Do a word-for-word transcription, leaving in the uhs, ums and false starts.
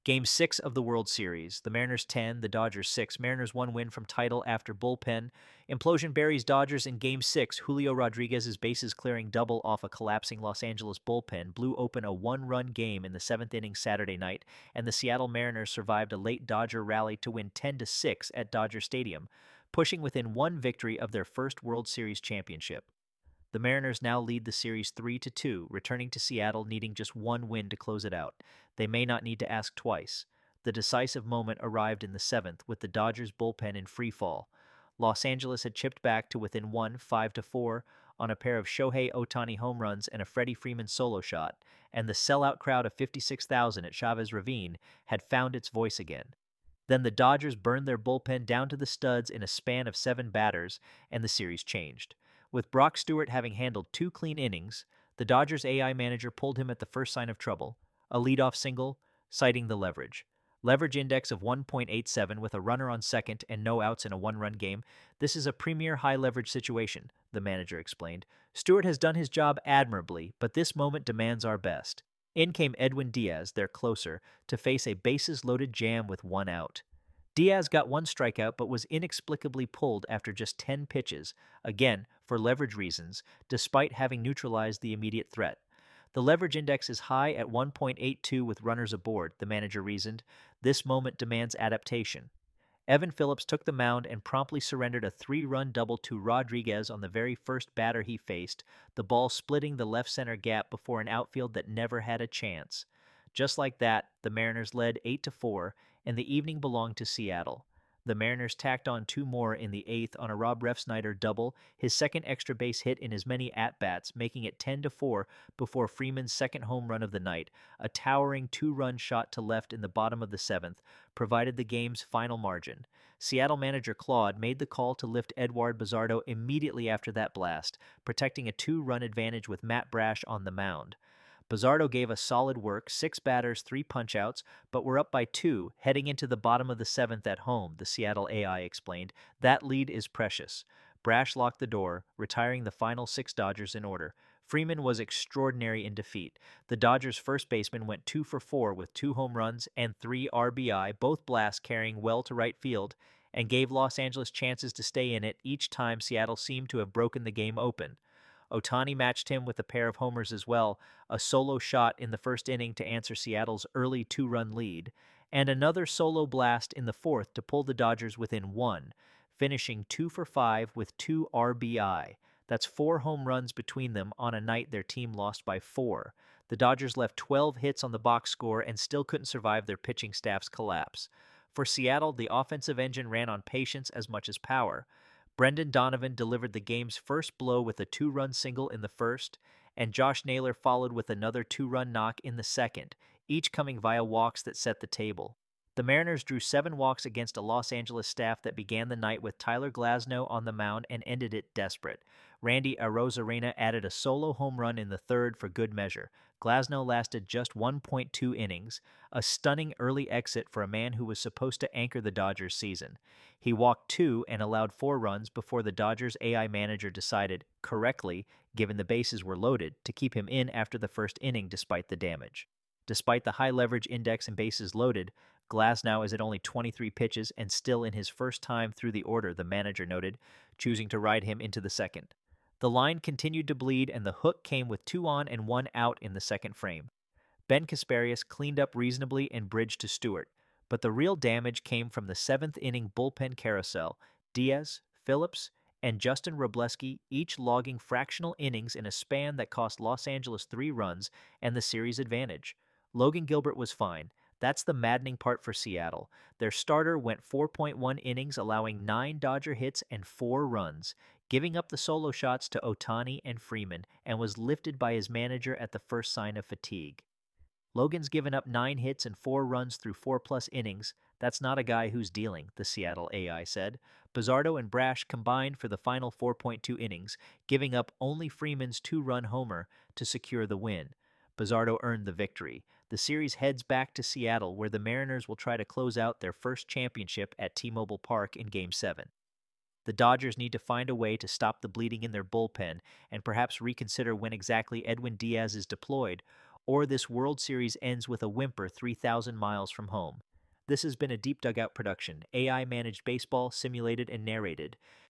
Game six of the World Series. The Mariners ten, the Dodgers six. Mariners one win from title after bullpen. Implosion buries Dodgers in Game six. Julio Rodriguez's bases-clearing double off a collapsing Los Angeles bullpen blew open a one-run game in the seventh inning Saturday night, and the Seattle Mariners survived a late Dodger rally to win ten to six at Dodger Stadium, pushing within one victory of their first World Series championship. The Mariners now lead the series three to two, returning to Seattle needing just one win to close it out. They may not need to ask twice. The decisive moment arrived in the seventh with the Dodgers bullpen in free fall. Los Angeles had chipped back to within one, five to four, on a pair of Shohei Ohtani home runs and a Freddie Freeman solo shot, and the sellout crowd of fifty-six thousand at Chavez Ravine had found its voice again. Then the Dodgers burned their bullpen down to the studs in a span of seven batters, and the series changed. With Brock Stewart having handled two clean innings, the Dodgers A I manager pulled him at the first sign of trouble, a leadoff single, citing the leverage. Leverage index of one point eight seven with a runner on second and no outs in a one-run game. This is a premier high-leverage situation, the manager explained. Stewart has done his job admirably, but this moment demands our best. In came Edwin Diaz, their closer, to face a bases-loaded jam with one out. Diaz got one strikeout but was inexplicably pulled after just ten pitches, again for leverage reasons, despite having neutralized the immediate threat. The leverage index is high at one point eight two with runners aboard, the manager reasoned. This moment demands adaptation. Evan Phillips took the mound and promptly surrendered a three-run double to Rodriguez on the very first batter he faced, the ball splitting the left-center gap before an outfield that never had a chance. Just like that, the Mariners led eight to four, and the evening belonged to Seattle. The Mariners tacked on two more in the eighth on a Rob Refsnyder double, his second extra base hit in as many at-bats, making it ten to four before Freeman's second home run of the night, a towering two-run shot to left in the bottom of the seventh, provided the game's final margin. Seattle manager Claude made the call to lift Eduard Bazardo immediately after that blast, protecting a two-run advantage with Matt Brash on the mound. Bazardo gave us solid work, six batters, three punch-outs, but we're up by two, heading into the bottom of the seventh at home, the Seattle A I explained. That lead is precious. Brash locked the door, retiring the final six Dodgers in order. Freeman was extraordinary in defeat. The Dodgers' first baseman went two for four with two home runs and three R B I, both blasts carrying well to right field, and gave Los Angeles chances to stay in it each time Seattle seemed to have broken the game open. Ohtani matched him with a pair of homers as well, a solo shot in the first inning to answer Seattle's early two-run lead, and another solo blast in the fourth to pull the Dodgers within one, finishing two for five with two R B I. That's four home runs between them on a night their team lost by four. The Dodgers left twelve hits on the box score and still couldn't survive their pitching staff's collapse. For Seattle, the offensive engine ran on patience as much as power. Brendan Donovan delivered the game's first blow with a two-run single in the first, and Josh Naylor followed with another two-run knock in the second, each coming via walks that set the table. The Mariners drew seven walks against a Los Angeles staff that began the night with Tyler Glasnow on the mound and ended it desperate. Randy Arozarena added a solo home run in the third for good measure. Glasnow lasted just one point two innings, a stunning early exit for a man who was supposed to anchor the Dodgers' season. He walked two and allowed four runs before the Dodgers' A I manager decided, correctly, given the bases were loaded, to keep him in after the first inning despite the damage. Despite the high leverage index and bases loaded, Glasnow is at only twenty-three pitches and still in his first time through the order, the manager noted, choosing to ride him into the second. The line continued to bleed, and the hook came with two on and one out in the second frame. Ben Kasparias cleaned up reasonably and bridged to Stewart, but the real damage came from the seventh-inning bullpen carousel. Diaz, Phillips, and Justin Wrobleski each logging fractional innings in a span that cost Los Angeles three runs and the series advantage. Logan Gilbert was fine. That's the maddening part for Seattle. Their starter went four point one innings, allowing nine Dodger hits and four runs, giving up the solo shots to Ohtani and Freeman, and was lifted by his manager at the first sign of fatigue. Logan's given up nine hits and four runs through four-plus innings. That's not a guy who's dealing, the Seattle A I said. Bazardo and Brash combined for the final four point two innings, giving up only Freeman's two-run homer to secure the win. Bazardo earned the victory. The series heads back to Seattle, where the Mariners will try to close out their first championship at T-Mobile Park in Game seven. The Dodgers need to find a way to stop the bleeding in their bullpen and perhaps reconsider when exactly Edwin Diaz is deployed, or this World Series ends with a whimper three thousand miles from home. This has been a Deep Dugout production, A I managed baseball, simulated and narrated.